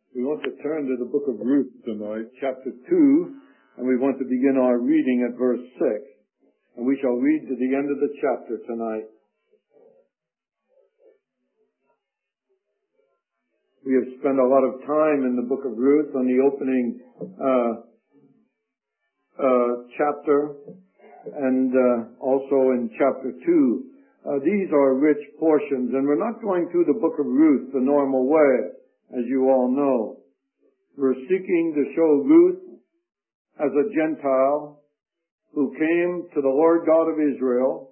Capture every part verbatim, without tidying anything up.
We want to turn to the book of Ruth tonight, chapter two, and we want to begin our reading at verse six. And we shall read to the end of the chapter tonight. We have spent a lot of time in the book of Ruth on the opening uh, uh, chapter and uh, also in chapter two. Uh, these are rich portions, and we're not going through the book of Ruth the normal way, as you all know. We're seeking to show Ruth as a Gentile who came to the Lord God of Israel,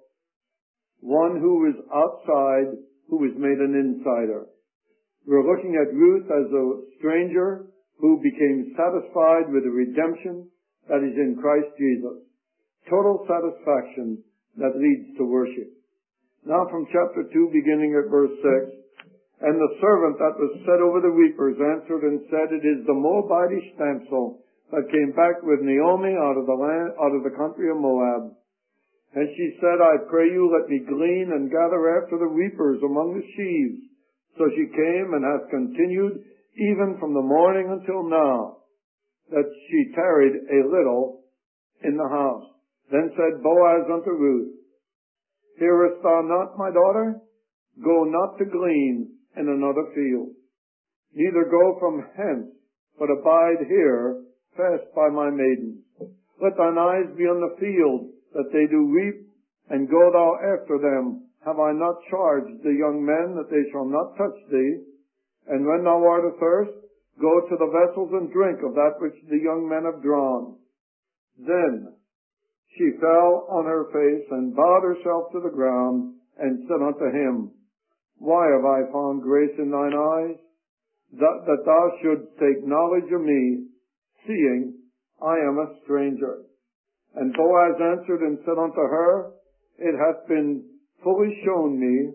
one who was outside, who was made an insider. We're looking at Ruth as a stranger who became satisfied with the redemption that is in Christ Jesus. Total satisfaction that leads to worship. Now from chapter two, beginning at verse six, "And the servant that was set over the reapers answered and said, It is the Moabitish damsel that came back with Naomi out of the land, out of the country of Moab. And she said, I pray you, let me glean and gather after the reapers among the sheaves. So she came and hath continued even from the morning until now, that she tarried a little in the house. Then said Boaz unto Ruth, Hearest thou not, my daughter? Go not to glean in another field, neither go from hence, but abide here fast by my maidens. Let thine eyes be on the field, that they do reap, and go thou after them. Have I not charged the young men that they shall not touch thee? And when thou art athirst, go to the vessels and drink of that which the young men have drawn. Then she fell on her face and bowed herself to the ground, and said unto him, Why have I found grace in thine eyes, that, that thou shouldst take knowledge of me, seeing I am a stranger? And Boaz answered and said unto her, It hath been fully shown me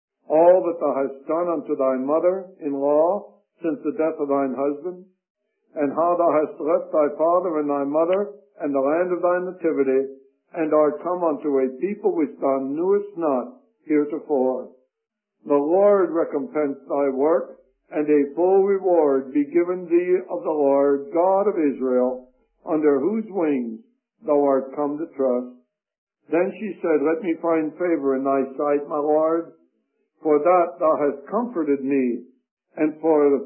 all that thou hast done unto thy mother-in-law since the death of thine husband, and how thou hast left thy father and thy mother and the land of thy nativity, and art come unto a people which thou knewest not heretofore. The Lord recompense thy work, and a full reward be given thee of the Lord God of Israel, under whose wings thou art come to trust. Then she said, Let me find favor in thy sight, my Lord, for that thou hast comforted me, and for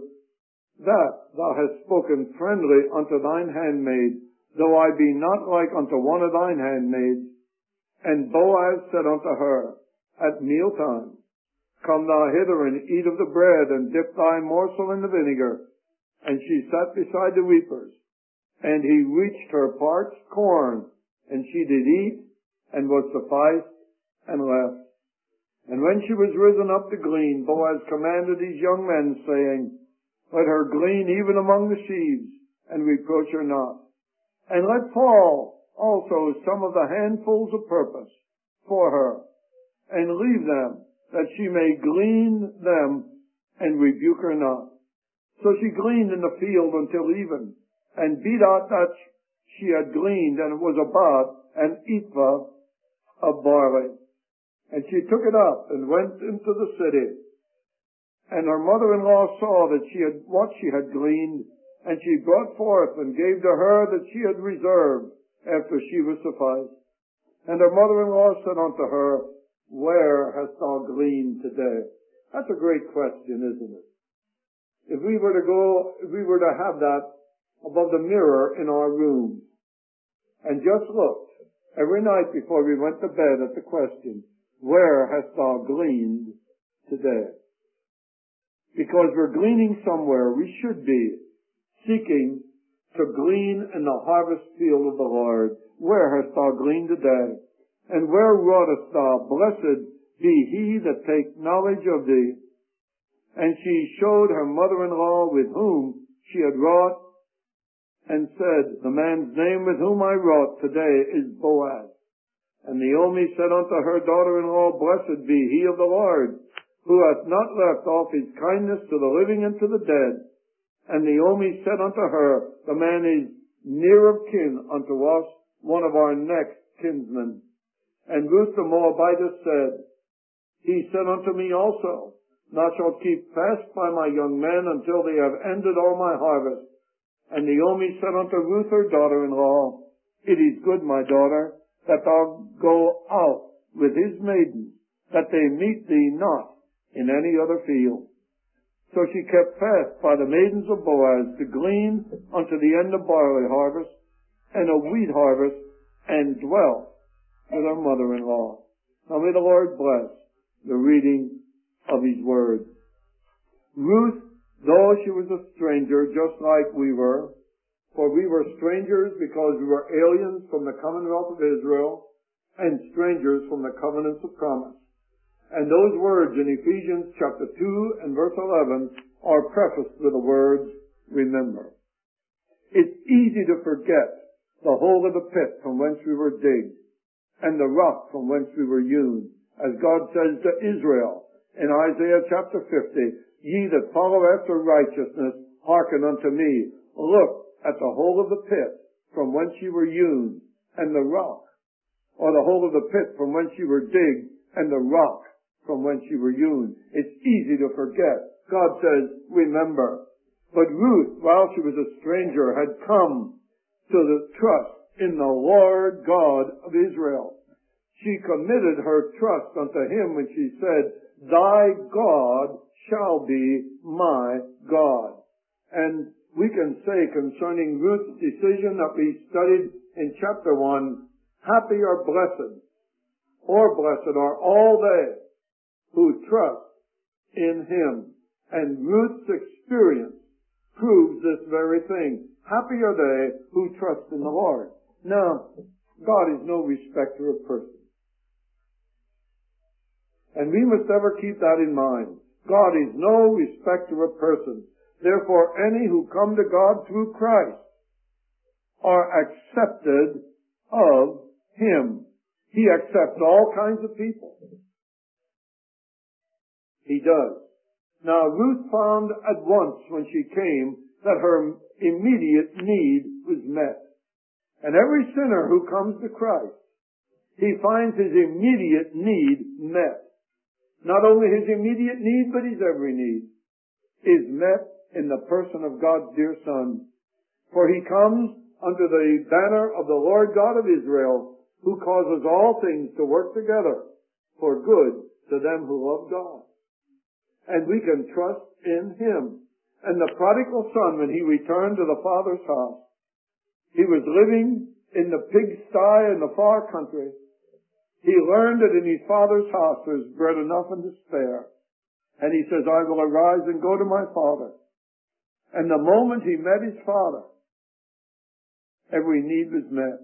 that thou hast spoken friendly unto thine handmaid, though I be not like unto one of thine handmaids. And Boaz said unto her, At mealtime, Come thou hither and eat of the bread, and dip thy morsel in the vinegar. And she sat beside the reapers. And he reached her parched corn, and she did eat, and was sufficed, and left. And when she was risen up to glean, Boaz commanded his young men, saying, Let her glean even among the sheaves, and reproach her not. And let fall also some of the handfuls of purpose for her, and leave them, that she may glean them, and rebuke her not. So she gleaned in the field until even, and beat out that she had gleaned, and it was about an ephah of barley. And she took it up, and went into the city. And her mother-in-law saw that she had what she had gleaned, and she brought forth, and gave to her that she had reserved, after she was sufficed. And her mother-in-law said unto her, Where hast thou gleaned today? That's a great question, isn't it? If we were to go, if we were to have that above the mirror in our room, and just looked every night before we went to bed at the question, Where hast thou gleaned today? Because we're gleaning somewhere, we should be seeking to glean in the harvest field of the Lord. Where hast thou gleaned today? And where wroughtest thou, Blessed be he that take knowledge of thee? And she showed her mother-in-law with whom she had wrought, and said, The man's name with whom I wrought today is Boaz. And Naomi said unto her daughter-in-law, Blessed be he of the Lord, who hath not left off his kindness to the living and to the dead. And Naomi said unto her, The man is near of kin unto us, one of our next kinsmen. And Ruth the Moabitess said, He said unto me also, Thou shalt keep fast by my young men until they have ended all my harvest. And Naomi said unto Ruth her daughter-in-law, It is good, my daughter, that thou go out with his maidens, that they meet thee not in any other field. So she kept fast by the maidens of Boaz to glean unto the end of barley harvest and a wheat harvest, and dwelt with her mother-in-law. Now may the Lord bless the reading of his word. Ruth, though she was a stranger, just like we were, for we were strangers because we were aliens from the commonwealth of Israel and strangers from the covenants of promise. And those words in Ephesians chapter two and verse eleven are prefaced with the words, remember. It's easy to forget the hole of the pit from whence we were digged and the rock from whence we were hewn. As God says to Israel in Isaiah chapter fifty, Ye that follow after righteousness, hearken unto me. Look at the hole of the pit from whence ye were hewn and the rock, or the hole of the pit from whence ye were digged and the rock from whence you were hewn. It's easy to forget. God says, remember. But Ruth, while she was a stranger, had come to the trust in the Lord God of Israel. She committed her trust unto him when she said, Thy God shall be my God. And we can say concerning Ruth's decision that we studied in chapter one, happy or blessed, or blessed are all they who trust in him. And Ruth's experience proves this very thing. Happy are they who trust in the Lord. Now, God is no respecter of persons. And we must ever keep that in mind. God is no respecter of persons. Therefore, any who come to God through Christ are accepted of him. He accepts all kinds of people. He does. Now, Ruth found at once when she came that her immediate need was met. And every sinner who comes to Christ, he finds his immediate need met. Not only his immediate need, but his every need is met in the person of God's dear Son. For he comes under the banner of the Lord God of Israel, who causes all things to work together for good to them who love God. And we can trust in him. And the prodigal son, when he returned to the father's house, he was living in the pigsty in the far country. He learned that in his father's house there's bread enough and to spare. And he says, I will arise and go to my father. And the moment he met his father, every need was met.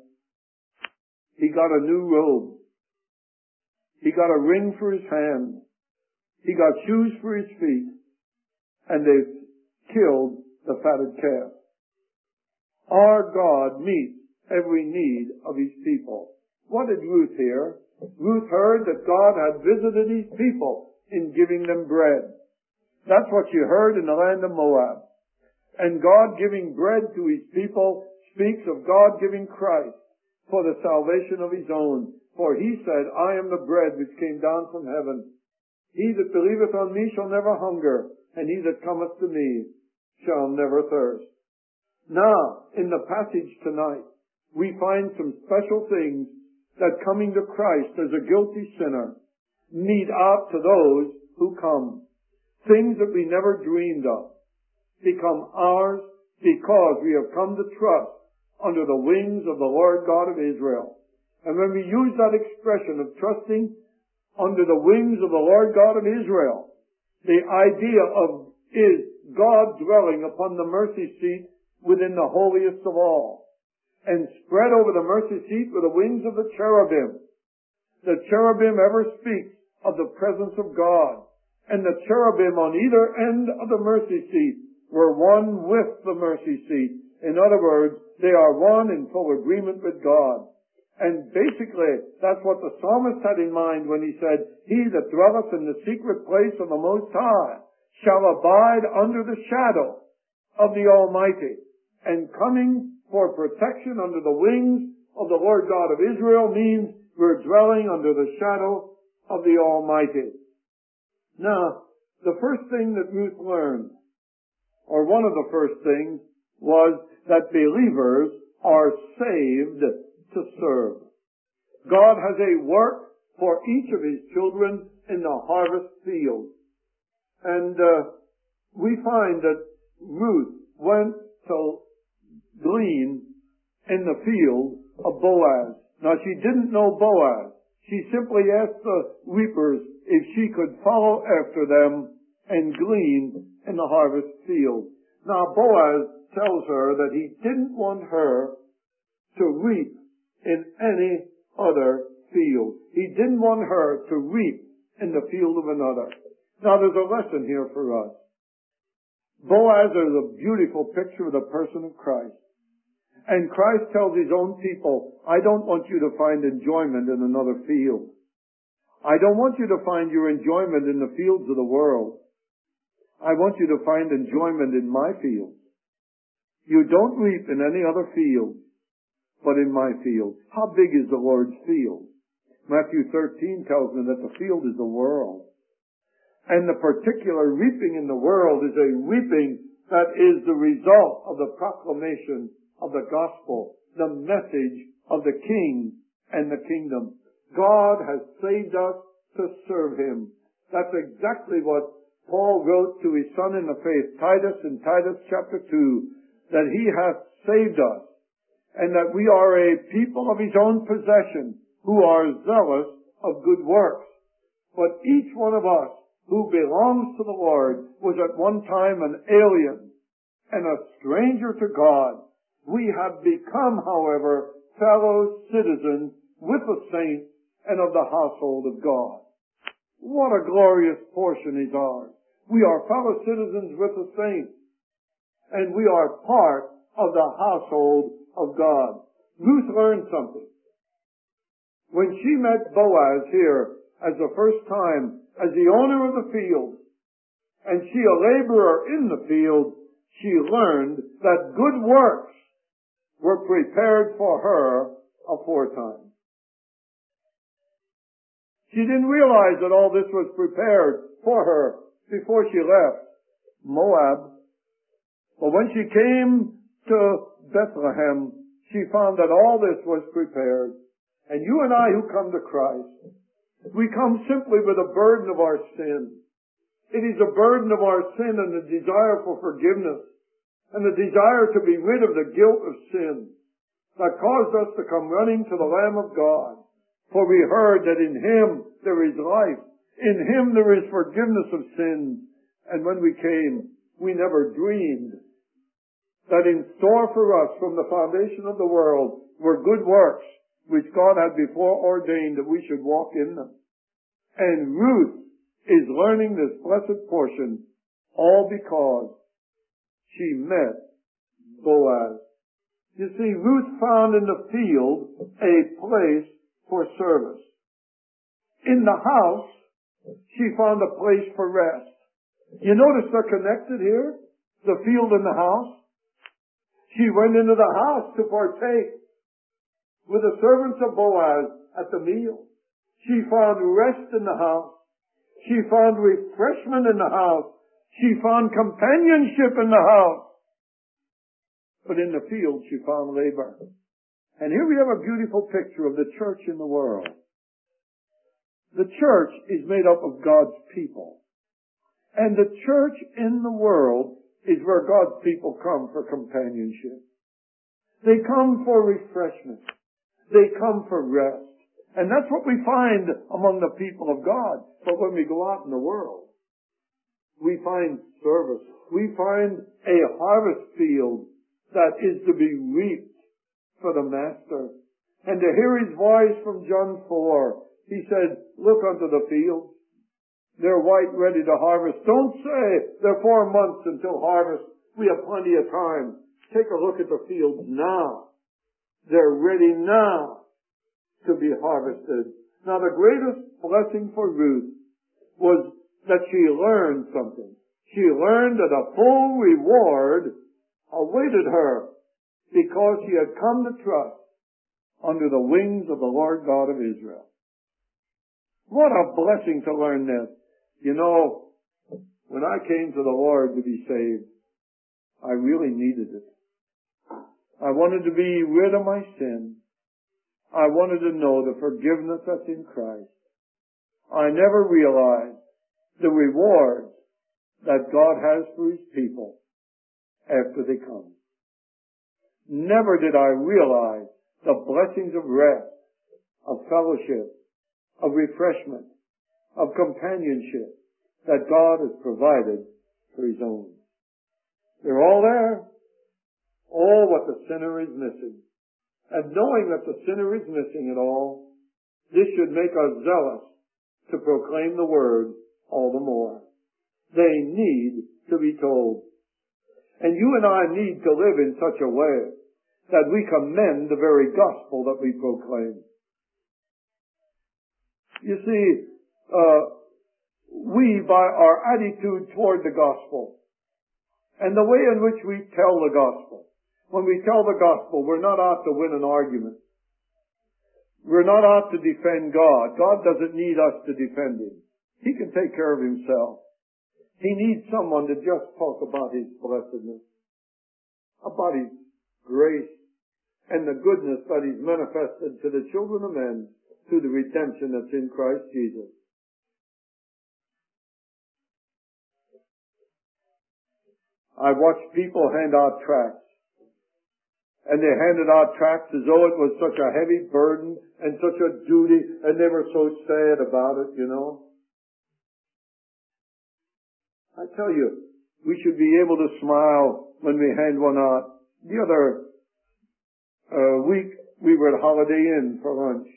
He got a new robe. He got a ring for his hand. He got shoes for his feet, and they killed the fatted calf. Our God meets every need of his people. What did Ruth hear? Ruth heard that God had visited his people in giving them bread. That's what she heard in the land of Moab. And God giving bread to his people speaks of God giving Christ for the salvation of his own. For he said, I am the bread which came down from heaven. He that believeth on me shall never hunger, and he that cometh to me shall never thirst. Now, in the passage tonight, we find some special things that coming to Christ as a guilty sinner mete out to those who come. Things that we never dreamed of become ours because we have come to trust under the wings of the Lord God of Israel. And when we use that expression of trusting under the wings of the Lord God of Israel, the idea of is God dwelling upon the mercy seat within the holiest of all, and spread over the mercy seat with the wings of the cherubim. The cherubim ever speaks of the presence of God, and the cherubim on either end of the mercy seat were one with the mercy seat. In other words, they are one in full agreement with God. And basically, that's what the psalmist had in mind when he said, He that dwelleth in the secret place of the Most High shall abide under the shadow of the Almighty. And coming for protection under the wings of the Lord God of Israel means we're dwelling under the shadow of the Almighty. Now, the first thing that Ruth learned, or one of the first things, was that believers are saved to serve. God has a work for each of His children in the harvest field. And uh, we find that Ruth went to glean in the field of Boaz. Now, she didn't know Boaz. She simply asked the reapers if she could follow after them and glean in the harvest field. Now, Boaz tells her that he didn't want her to reap in any other field. He didn't want her to reap in the field of another. Now, there's a lesson here for us. Boaz is a beautiful picture of the person of Christ. And Christ tells His own people, I don't want you to find enjoyment in another field. I don't want you to find your enjoyment in the fields of the world. I want you to find enjoyment in my field. You don't reap in any other field, but in my field. How big is the Lord's field? Matthew thirteen tells me that the field is the world. And the particular reaping in the world is a reaping that is the result of the proclamation of the gospel, the message of the King and the kingdom. God has saved us to serve Him. That's exactly what Paul wrote to his son in the faith, Titus, in Titus chapter two, that he hath saved us, and that we are a people of His own possession, who are zealous of good works. But each one of us who belongs to the Lord was at one time an alien and a stranger to God. We have become, however, fellow citizens with the saints and of the household of God. What a glorious portion is ours. We are fellow citizens with the saints, and we are part of the household of God. Ruth learned something. When she met Boaz here as the first time, as the owner of the field, and she a laborer in the field, she learned that good works were prepared for her aforetime. She didn't realize that all this was prepared for her before she left Moab. But when she came to Bethlehem, she found that all this was prepared. And you and I who come to Christ, we come simply with a burden of our sin. It is a burden of our sin and a desire for forgiveness, and the desire to be rid of the guilt of sin that caused us to come running to the Lamb of God. For we heard that in Him there is life. In Him there is forgiveness of sins. And when we came, we never dreamed that in store for us from the foundation of the world were good works which God had before ordained that we should walk in them. And Ruth is learning this blessed portion all because she met Boaz. You see, Ruth found in the field a place for service. In the house, she found a place for rest. You notice they're connected here? The field and the house. She went into the house to partake with the servants of Boaz at the meal. She found rest in the house. She found refreshment in the house. She found companionship in the house. But in the field she found labor. And here we have a beautiful picture of the church in the world. The church is made up of God's people. And the church in the world is where God's people come for companionship. They come for refreshment. They come for rest. And that's what we find among the people of God. But when we go out in the world, we find service. We find a harvest field that is to be reaped for the Master. And to hear His voice from John four, He said, look unto the fields. They're white, ready to harvest. Don't say they're four months until harvest. We have plenty of time. Take a look at the fields now. They're ready now to be harvested. Now the greatest blessing for Ruth was that she learned something. She learned that a full reward awaited her because she had come to trust under the wings of the Lord God of Israel. What a blessing to learn this. You know, when I came to the Lord to be saved, I really needed it. I wanted to be rid of my sin. I wanted to know the forgiveness that's in Christ. I never realized the rewards that God has for His people after they come. Never did I realize the blessings of rest, of fellowship, of refreshment, of companionship that God has provided for His own. They're all there. All what the sinner is missing. And knowing that the sinner is missing it all, this should make us zealous to proclaim the Word all the more. They need to be told. And you and I need to live in such a way that we commend the very gospel that we proclaim. You see, uh, we, by our attitude toward the gospel, and the way in which we tell the gospel, when we tell the gospel, we're not out to win an argument. We're not out to defend God. God doesn't need us to defend Him. He can take care of Himself. He needs someone to just talk about His blessedness, about His grace, and the goodness that He's manifested to the children of men through the redemption that's in Christ Jesus. I watched people hand out tracts. And they handed out tracts as though it was such a heavy burden and such a duty, and they were so sad about it, you know. I tell you, we should be able to smile when we hand one out. The other uh, week, we were at Holiday Inn for lunch.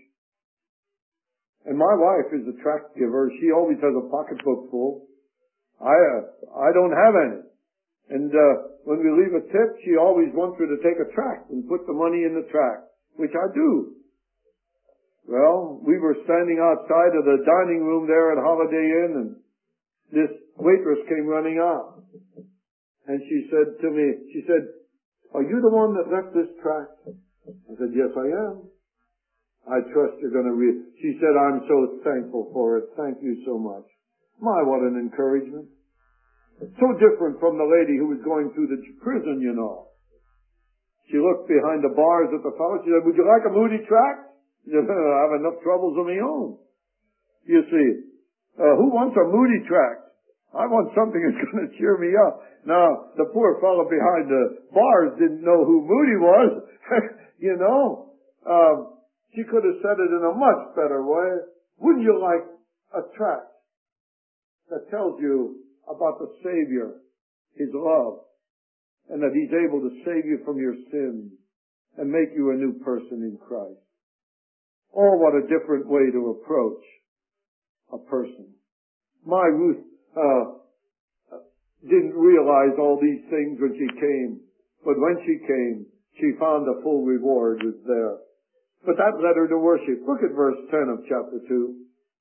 And my wife is a tract giver. She always has a pocketbook full. I, uh, I don't have any. And uh, when we leave a tip, she always wants her to take a tract and put the money in the tract, which I do. Well, we were standing outside of the dining room there at Holiday Inn, and this waitress came running out. And she said to me, she said, "Are you the one that left this tract?" I said, "Yes, I am." "I trust you're going to read." She said, "I'm so thankful for it. Thank you so much." My, what an encouragement. So different from the lady who was going through the prison, you know. She looked behind the bars at the fellow. She said, "Would you like a Moody tract?" I have enough troubles of my own. You see, uh, who wants a Moody tract? I want something that's going to cheer me up. Now, the poor fellow behind the bars didn't know who Moody was. You know, um, she could have said it in a much better way. Wouldn't you like a tract that tells you about the Savior, His love, and that He's able to save you from your sins and make you a new person in Christ? Oh, what a different way to approach a person. My Ruth uh, didn't realize all these things when she came, but when she came, she found the full reward was there. But that led her to worship. Look at verse ten of chapter two.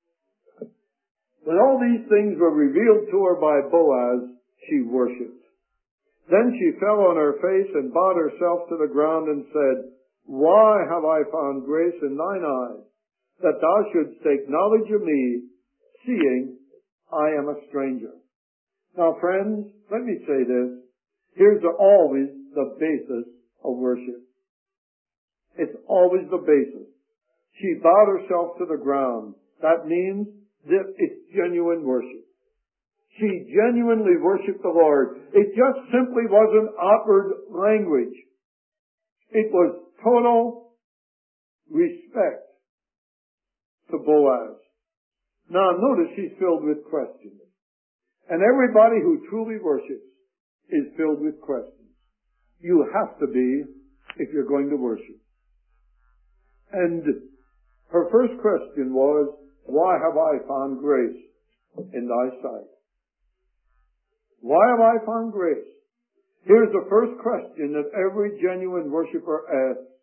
When all these things were revealed to her by Boaz, she worshipped. Then she fell on her face and bowed herself to the ground and said, "Why have I found grace in thine eyes, that thou shouldst take knowledge of me, seeing I am a stranger?" Now, friends, let me say this. Here's always the basis of worship. It's always the basis. She bowed herself to the ground. That means that it's genuine worship. She genuinely worshiped the Lord. It just simply wasn't outward language. It was total respect to Boaz. Now notice she's filled with questions. And everybody who truly worships is filled with questions. You have to be if you're going to worship. And her first question was, "Why have I found grace in thy sight?" Why have I found grace? Here's the first question that every genuine worshiper asks.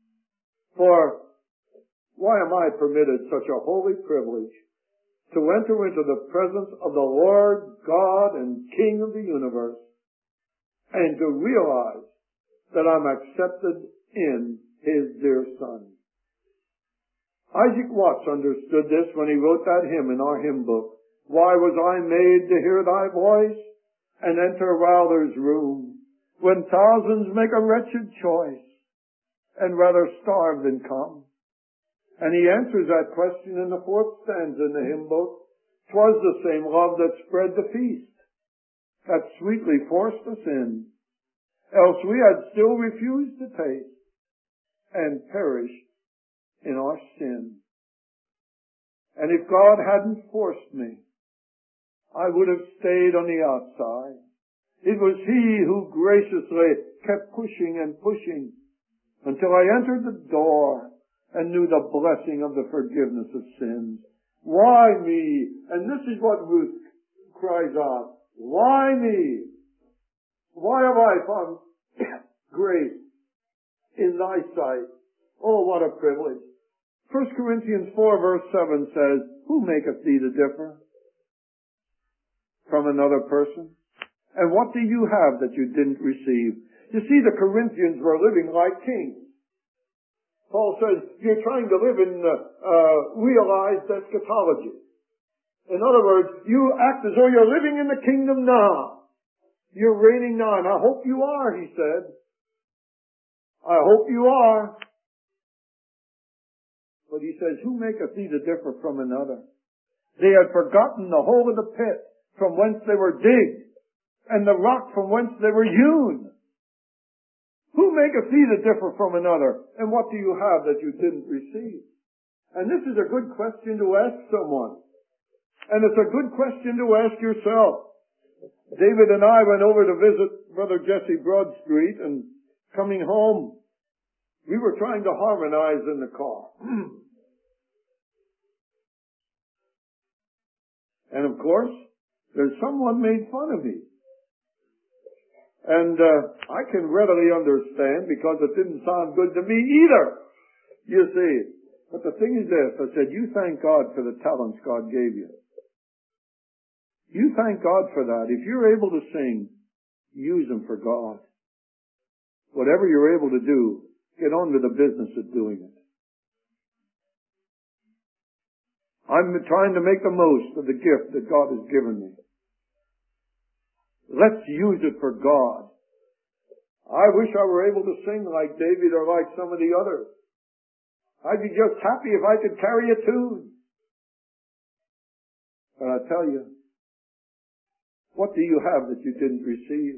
For why am I permitted such a holy privilege to enter into the presence of the Lord God and King of the universe and to realize that I'm accepted in His dear Son? Isaac Watts understood this when he wrote that hymn in our hymn book, Why was I made to hear thy voice and enter Rather's room, when thousands make a wretched choice and rather starve than come? And he answers that question in the fourth stanza in the hymn book. 'Twas the same love that spread the feast, that sweetly forced us in, else we had still refused to taste and perished in our sin. And if God hadn't forced me, I would have stayed on the outside. It was He who graciously kept pushing and pushing until I entered the door and knew the blessing of the forgiveness of sins. Why me? And this is what Ruth cries out. Why me? Why have I found grace in thy sight? Oh, what a privilege. First Corinthians four verse seven says, who maketh thee to differ from another person? And what do you have that you didn't receive? You see, the Corinthians were living like kings. Paul says, you're trying to live in uh, uh, realized eschatology. In other words, you act as though you're living in the kingdom now. You're reigning now, and I hope you are, he said. I hope you are. But he says, who maketh thee to differ from another? They had forgotten the hole of the pit from whence they were digged, and the rock from whence they were hewn. Who maketh thee to differ from another? And what do you have that you didn't receive? And this is a good question to ask someone. And it's a good question to ask yourself. David and I went over to visit Brother Jesse Broadstreet, and coming home, we were trying to harmonize in the car. And of course, there's someone made fun of me. And uh, I can readily understand, because it didn't sound good to me either, you see. But the thing is this, I said, you thank God for the talents God gave you. You thank God for that. If you're able to sing, use them for God. Whatever you're able to do, get on with the business of doing it. I'm trying to make the most of the gift that God has given me. Let's use it for God. I wish I were able to sing like David or like some of the others. I'd be just happy if I could carry a tune. But I tell you, what do you have that you didn't receive?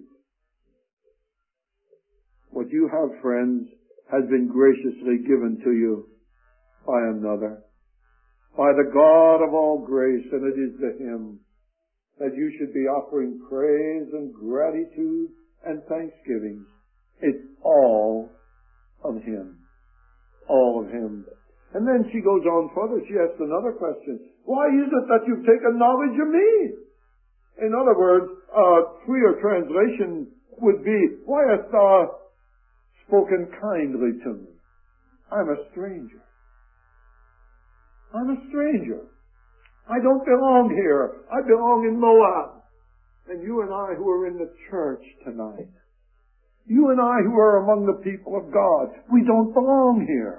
What you have, friends, has been graciously given to you by another, by the God of all grace, and it is to Him that you should be offering praise and gratitude and thanksgiving. It's all of Him. All of Him. And then she goes on further. She asks another question. Why is it that you've taken knowledge of me? In other words, a freer translation would be, why hast thou spoken kindly to me? I'm a stranger. I'm a stranger. I don't belong here. I belong in Moab. And you and I who are in the church tonight, you and I who are among the people of God, we don't belong here.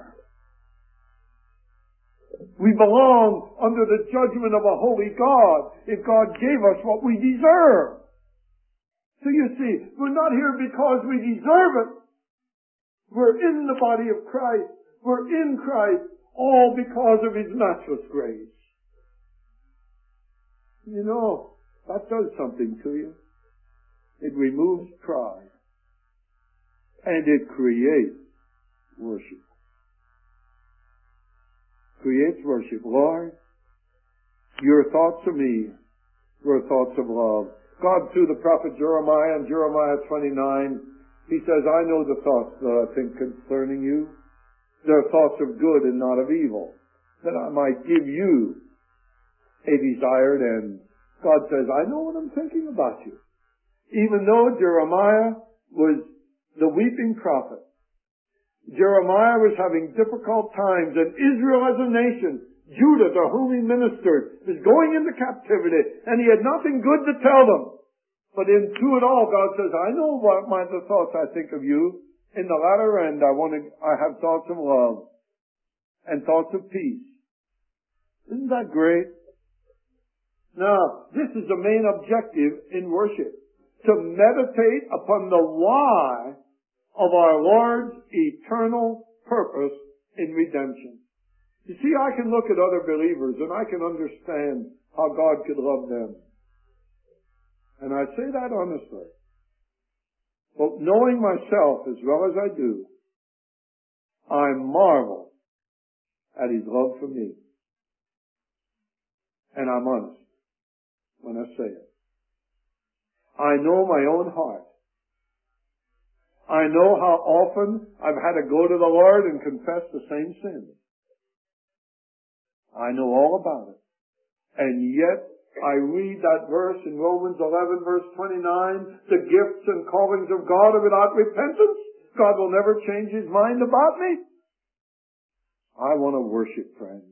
We belong under the judgment of a holy God if God gave us what we deserve. So you see, we're not here because we deserve it. We're in the body of Christ. We're in Christ, all because of His matchless grace. You know, that does something to you. It removes pride. And it creates worship. Creates worship. Lord, your thoughts of me were thoughts of love. God, through the prophet Jeremiah, in Jeremiah twenty-nine, He says, I know the thoughts that I think concerning you. They're thoughts of good and not of evil, that I might give you a desired end. God says, I know what I'm thinking about you. Even though Jeremiah was the weeping prophet, Jeremiah was having difficult times, and Israel as a nation, Judah, to whom he ministered, was going into captivity, and he had nothing good to tell them. But in through it all, God says, I know what my, the thoughts I think of you. In the latter end, I want to, I have thoughts of love and thoughts of peace. Isn't that great? Now, this is the main objective in worship, to meditate upon the why of our Lord's eternal purpose in redemption. You see, I can look at other believers and I can understand how God could love them. And I say that honestly. But knowing myself as well as I do, I marvel at His love for me. And I'm honest when I say it. I know my own heart. I know how often I've had to go to the Lord and confess the same sins. I know all about it. And yet, I read that verse in Romans eleven, verse twenty-nine, the gifts and callings of God are without repentance. God will never change His mind about me. I want to worship, friends.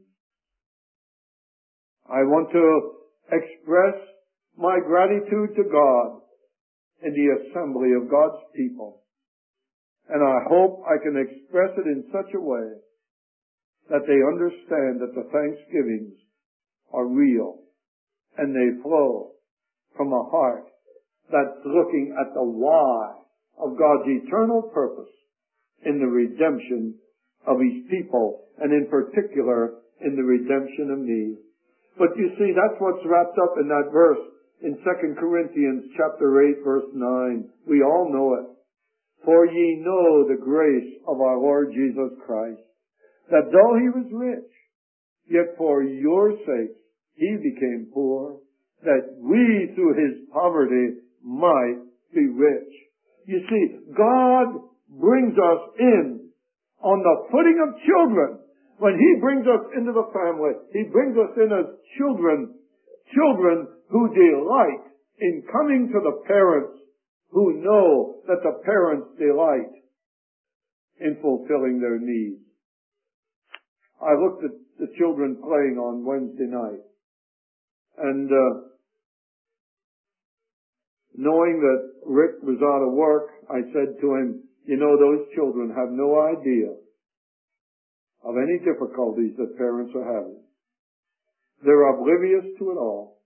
I want to express my gratitude to God in the assembly of God's people. And I hope I can express it in such a way that they understand that the thanksgivings are real and they flow from a heart that's looking at the why of God's eternal purpose in the redemption of His people, and in particular in the redemption of me. But you see, that's what's wrapped up in that verse in Second Corinthians chapter eight, verse nine. We all know it. For ye know the grace of our Lord Jesus Christ, that though He was rich, yet for your sakes He became poor, that we through His poverty might be rich. You see, God brings us in on the footing of children. When He brings us into the family, He brings us in as children, children who delight in coming to the parents, who know that the parents delight in fulfilling their needs. I looked at the children playing on Wednesday night, and uh, knowing that Rick was out of work, I said to him, you know, those children have no idea of any difficulties that parents are having. They're oblivious to it all.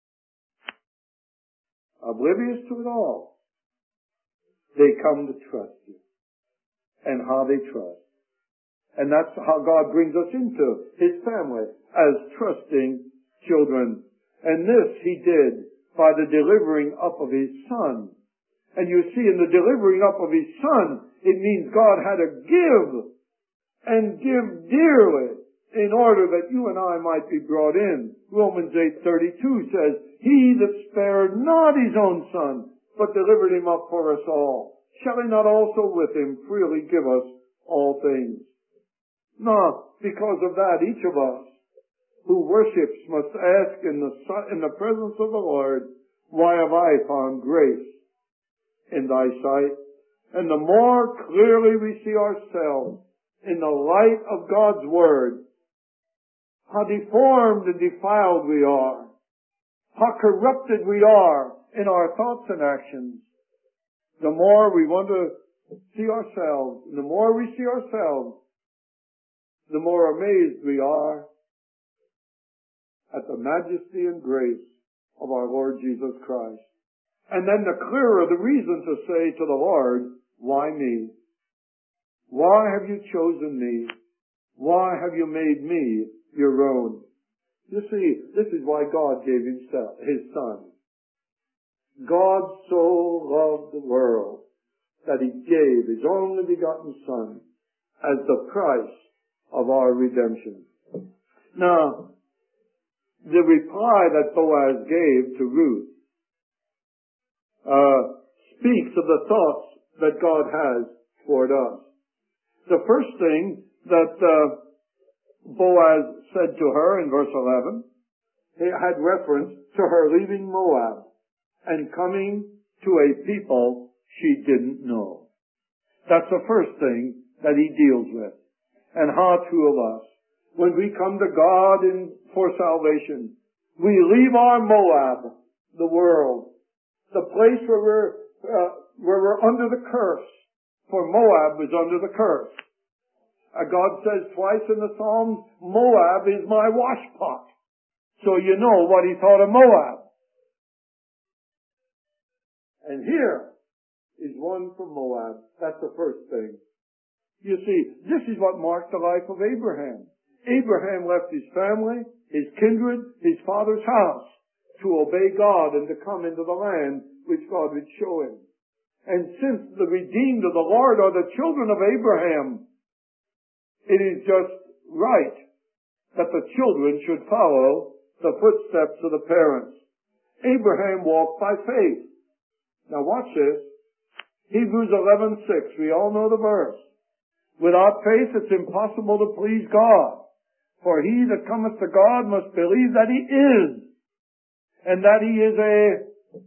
Oblivious to it all. They come to trust you. And how they trust. And that's how God brings us into His family, as trusting children. And this He did by the delivering up of His Son. And you see, in the delivering up of His Son, it means God had to give, and give dearly, in order that you and I might be brought in. Romans eight thirty-two says, He that spared not His own Son, but delivered Him up for us all, shall He not also with Him freely give us all things? Now, because of that, each of us who worships must ask in the, in the presence of the Lord, why have I found grace in Thy sight? And the more clearly we see ourselves in the light of God's Word, how deformed and defiled we are, how corrupted we are in our thoughts and actions, the more we want to see ourselves, and the more we see ourselves, the more amazed we are at the majesty and grace of our Lord Jesus Christ. And then the clearer the reason to say to the Lord, why me? Why have you chosen me? Why have you made me your own? You see, this is why God gave Himself, His Son. God so loved the world that He gave His only begotten Son as the price of our redemption. Now, the reply that Boaz gave to Ruth uh, speaks of the thoughts that God has toward us. The first thing that uh, Boaz said to her in verse eleven, it had reference to her leaving Moab and coming to a people she didn't know. That's the first thing that he deals with. And how true of us. When we come to God in, for salvation, we leave our Moab, the world, the place where we're, uh, where we're under the curse. For Moab was under the curse. Uh, God says twice in the Psalms, Moab is my washpot. So you know what he thought of Moab. And here is one from Moab. That's the first thing. You see, this is what marked the life of Abraham. Abraham left his family, his kindred, his father's house to obey God and to come into the land which God would show him. And since the redeemed of the Lord are the children of Abraham, it is just right that the children should follow the footsteps of the parents. Abraham walked by faith. Now watch this. Hebrews eleven six. We all know the verse. Without faith it's impossible to please God. For he that cometh to God must believe that he is, and that he is a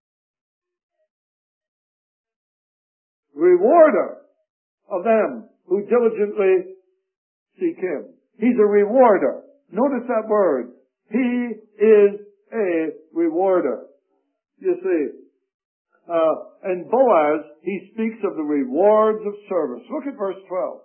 rewarder of them who diligently seek him. He's a rewarder. Notice that word. He is a rewarder. You see, uh, and Boaz, he speaks of the rewards of service. Look at verse twelve.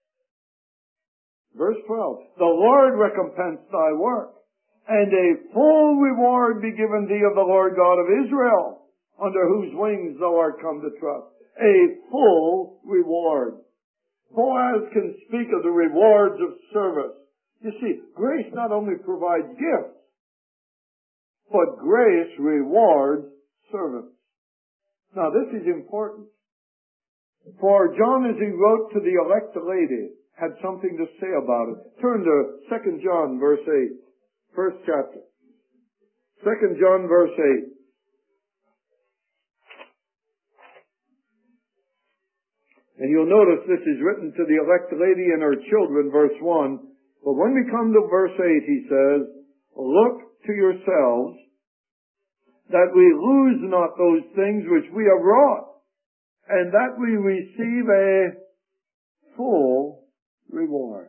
Verse twelve. The Lord recompense thy work, and a full reward be given thee of the Lord God of Israel, under whose wings thou art come to trust. A full reward. Boaz can speak of the rewards of service. You see, grace not only provides gifts, but grace rewards servants. Now this is important. For John, as he wrote to the elect lady, had something to say about it. Turn to Second John verse eight. First chapter. Second John verse eight. And you'll notice this is written to the elect lady and her children, verse one. But when we come to verse eight, he says, look to yourselves, that we lose not those things which we have wrought, and that we receive a full reward.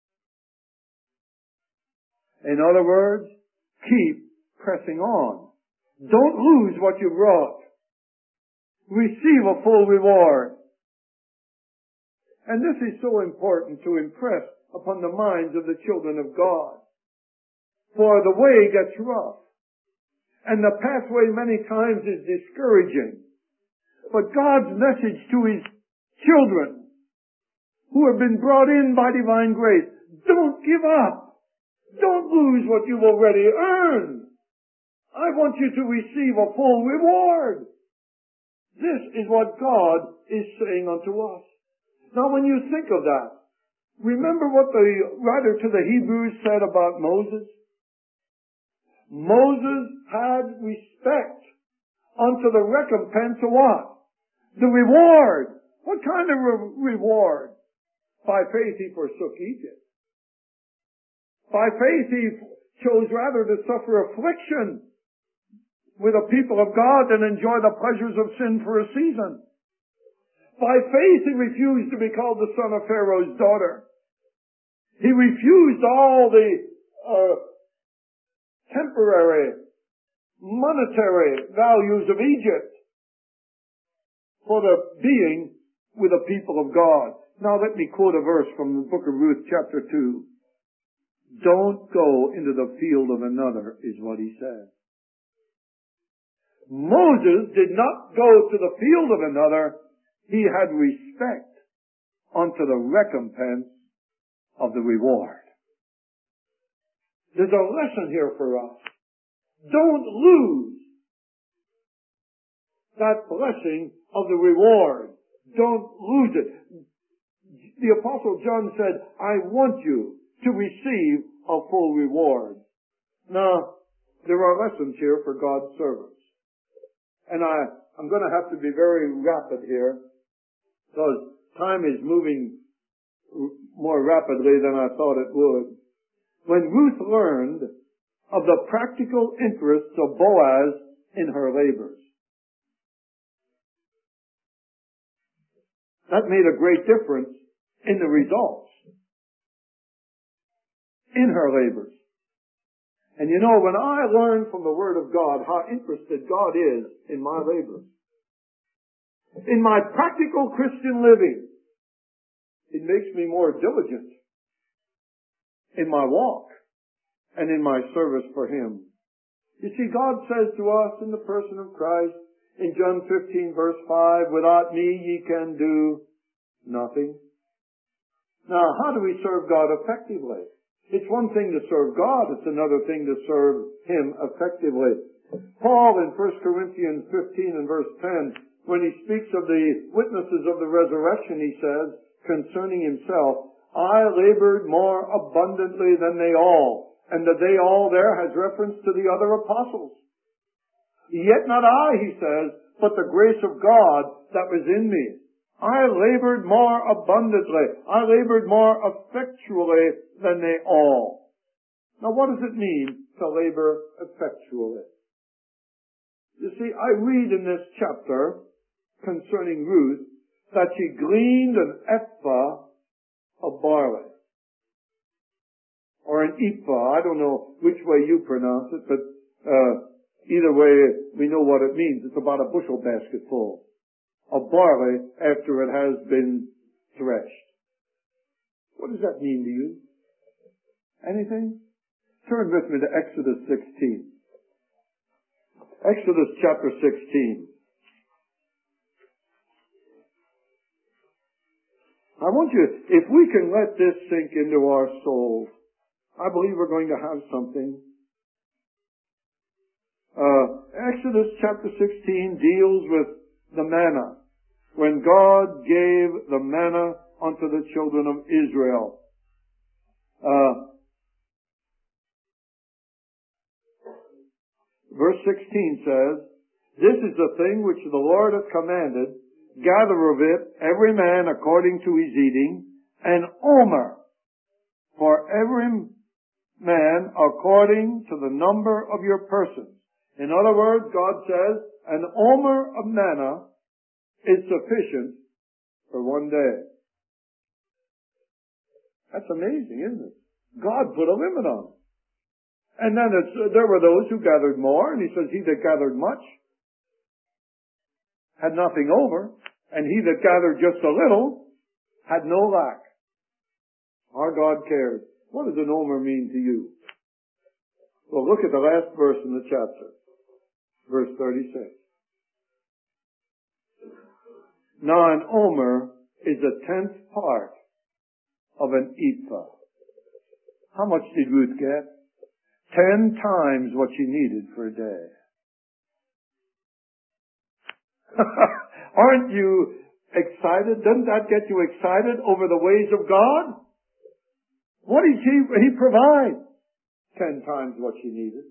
In other words, keep pressing on. Don't lose what you've wrought. Receive a full reward. And this is so important to impress upon the minds of the children of God. For the way gets rough. And the pathway many times is discouraging. But God's message to His children who have been brought in by divine grace, don't give up. Don't lose what you've already earned. I want you to receive a full reward. This is what God is saying unto us. Now when you think of that, remember what the writer to the Hebrews said about Moses? Moses had respect unto the recompense of what? The reward. What kind of re- reward? By faith he forsook Egypt. By faith he chose rather to suffer affliction with the people of God than enjoy the pleasures of sin for a season. By faith he refused to be called the son of Pharaoh's daughter. He refused all the uh, temporary, monetary values of Egypt for the being with the people of God. Now let me quote a verse from the book of Ruth chapter two. Don't go into the field of another, is what he said. Moses did not go to the field of another. He had respect unto the recompense of the reward. There's a lesson here for us. Don't lose that blessing of the reward. Don't lose it. The Apostle John said, I want you to receive a full reward. Now, there are lessons here for God's servants. And I, I'm going to have to be very rapid here, because time is moving more rapidly than I thought it would. When Ruth learned of the practical interests of Boaz in her labors, that made a great difference in the results in her labors. And you know, when I learn from the Word of God how interested God is in my labors, in my practical Christian living, it makes me more diligent in my walk and in my service for Him. You see, God says to us in the person of Christ, in John fifteen verse five, without me ye can do nothing. Now, how do we serve God effectively? It's one thing to serve God, it's another thing to serve Him effectively. Paul in First Corinthians fifteen and verse ten, when he speaks of the witnesses of the resurrection, he says, concerning himself, I labored more abundantly than they all. And the they all there has reference to the other apostles. Yet not I, he says, but the grace of God that was in me. I labored more abundantly. I labored more effectually than they all. Now what does it mean to labor effectually? You see, I read in this chapter concerning Ruth that she gleaned an ephah of barley. Or an ephah. I don't know which way you pronounce it, but uh, either way we know what it means. It's about a bushel basket full of barley after it has been threshed. What does that mean to you? Anything? Turn with me to Exodus sixteen. Exodus chapter sixteen. I want you, if we can let this sink into our souls, I believe we're going to have something. Uh, Exodus chapter sixteen deals with the manna. When God gave the manna unto the children of Israel. Uh, verse sixteen says, This is the thing which the Lord hath commanded, gather of it every man according to his eating, an omer for every man according to the number of your persons. In other words, God says, an omer of manna is sufficient for one day. That's amazing, isn't it? God put a limit on it. And then it's, uh, there were those who gathered more, and he says, he that gathered much had nothing over, and he that gathered just a little had no lack. Our God cares. What does an omer mean to you? Well, look at the last verse in the chapter. Verse thirty-six. Now an omer is a tenth part of an ephah. How much did Ruth get? Ten times what she needed for a day. Aren't you excited? Doesn't that get you excited over the ways of God? What did he, he provide? Ten times what she needed.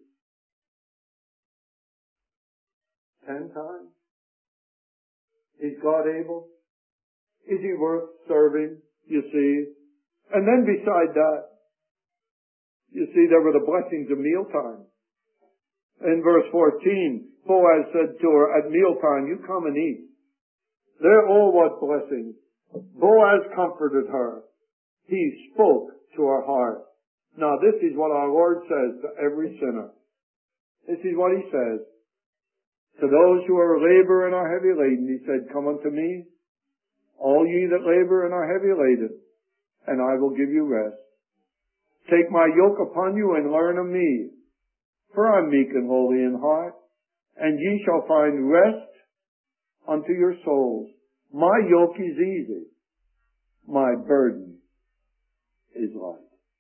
Ten times? Is God able? Is He worth serving? You see? And then beside that, you see, there were the blessings of mealtime. In verse fourteen, Boaz said to her, at mealtime, you come and eat. There, oh, what blessings. Boaz comforted her. He spoke to her heart. Now, this is what our Lord says to every sinner. This is what He says. To those who are labor and are heavy laden, He said, come unto me, all ye that labor and are heavy laden, and I will give you rest. Take my yoke upon you and learn of me, for I am meek and lowly in heart, and ye shall find rest unto your souls. My yoke is easy, my burden is light.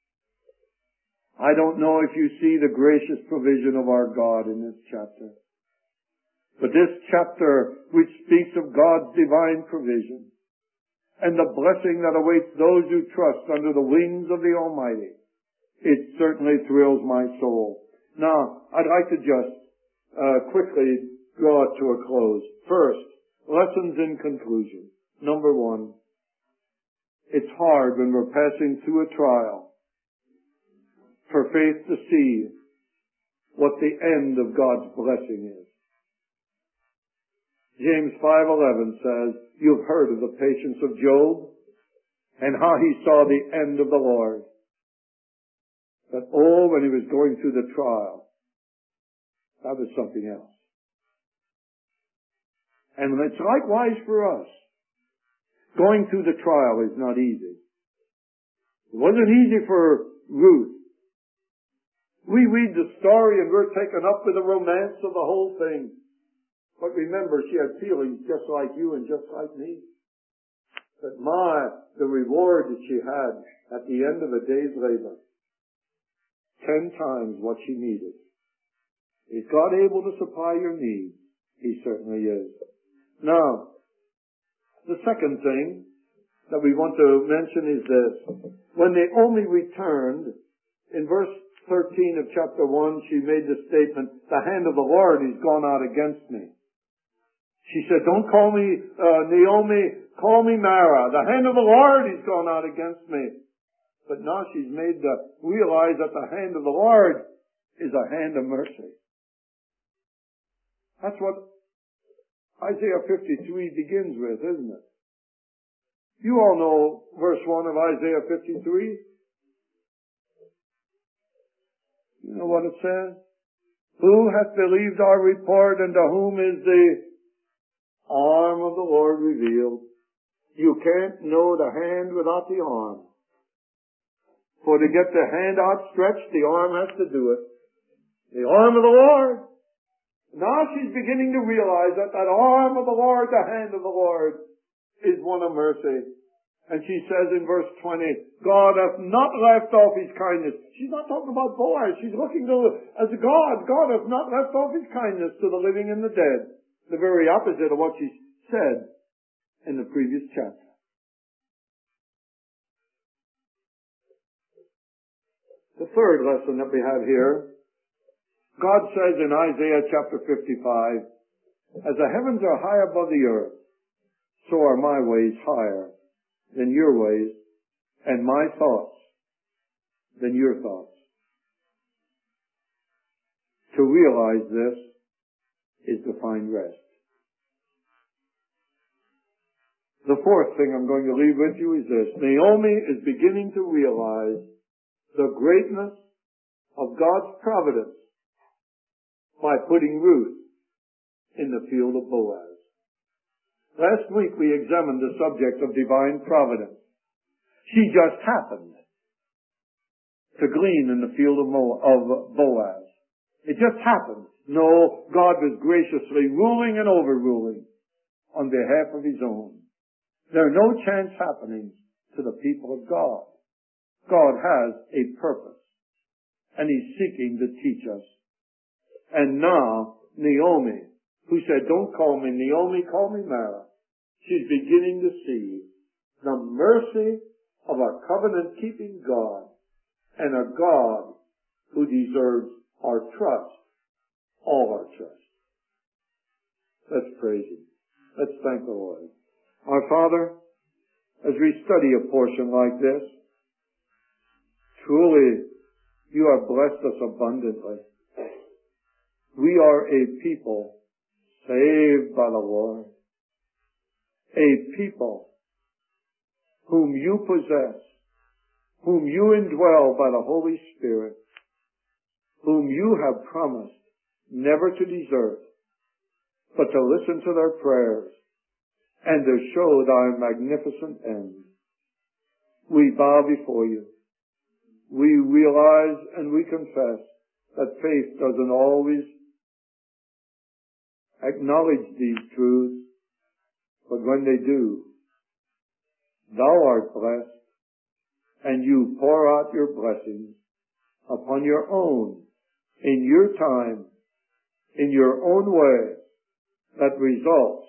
I don't know if you see the gracious provision of our God in this chapter. But this chapter, which speaks of God's divine provision and the blessing that awaits those who trust under the wings of the Almighty, it certainly thrills my soul. Now, I'd like to just uh, quickly draw it to a close. First, lessons in conclusion. Number one, it's hard when we're passing through a trial for faith to see what the end of God's blessing is. James five eleven says, you've heard of the patience of Job and how he saw the end of the Lord. But oh, when he was going through the trial, that was something else. And it's likewise for us. Going through the trial is not easy. It wasn't easy for Ruth. We read the story and we're taken up with the romance of the whole thing. But remember, she had feelings just like you and just like me. But my, the reward that she had at the end of a day's labor, ten times what she needed. Is God able to supply your needs? He certainly is. Now, the second thing that we want to mention is this. When Naomi returned, in verse thirteen of chapter one, she made the statement, the hand of the Lord is gone out against me. She said, don't call me uh, Naomi, call me Mara. The hand of the Lord is gone out against me. But now she's made to realize that the hand of the Lord is a hand of mercy. That's what Isaiah fifty-three begins with, isn't it? You all know verse one of Isaiah fifty-three. You know what it says? Who hath believed our report, and to whom is the arm of the Lord revealed? You can't know the hand without the arm. For to get the hand outstretched, the arm has to do it. The arm of the Lord. Now she's beginning to realize that that arm of the Lord, the hand of the Lord, is one of mercy. And she says in verse twenty, God hath not left off his kindness. She's not talking about Boaz. She's looking to as God. God hath not left off his kindness to the living and the dead. The very opposite of what she said in the previous chapter. The third lesson that we have here, God says in Isaiah chapter fifty-five, as the heavens are high above the earth, so are my ways higher than your ways, and my thoughts than your thoughts. To realize this is to find rest. The fourth thing I'm going to leave with you is this. Naomi is beginning to realize the greatness of God's providence by putting Ruth in the field of Boaz. Last week we examined the subject of divine providence. She just happened to glean in the field of, Mo- of Boaz. It just happened. No, God was graciously ruling and overruling on behalf of his own. There are no chance happenings to the people of God. God has a purpose, and he's seeking to teach us. And now, Naomi, who said, don't call me Naomi, call me Mara, she's beginning to see the mercy of a covenant-keeping God, and a God who deserves our trust, all our trust. Let's praise him. Let's thank the Lord. Our Father, as we study a portion like this, truly you have blessed us abundantly. We are a people saved by the Lord. A people whom you possess, whom you indwell by the Holy Spirit, whom you have promised never to desert, but to listen to their prayers and to show thy magnificent end. We bow before you. We realize and we confess that faith doesn't always acknowledge these truths, but when they do, thou art blessed, and you pour out your blessings upon your own, in your time, in your own way, that results